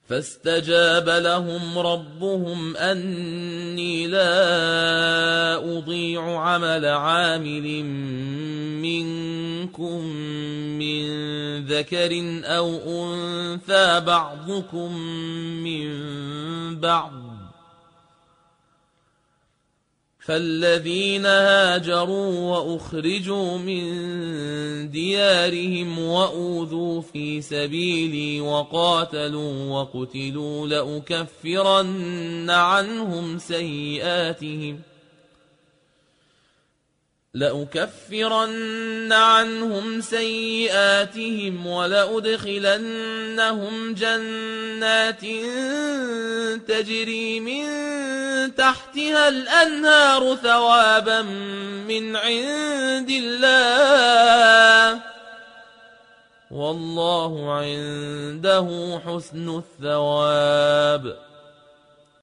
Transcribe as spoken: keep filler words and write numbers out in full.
فاستجاب لهم ربهم أني لا أضيع عمل عامل منكم من ذكر أو أنثى بعضكم من بعض، فالذين هاجروا وأخرجوا من ديارهم وأوذوا في سبيلي وقاتلوا وقتلوا لأكفرن عنهم سيئاتهم لأكفرن عنهم سيئاتهم ولأدخلنهم جنات تجري من تحتها الأنهار ثوابا من عند الله والله عنده حسن الثواب.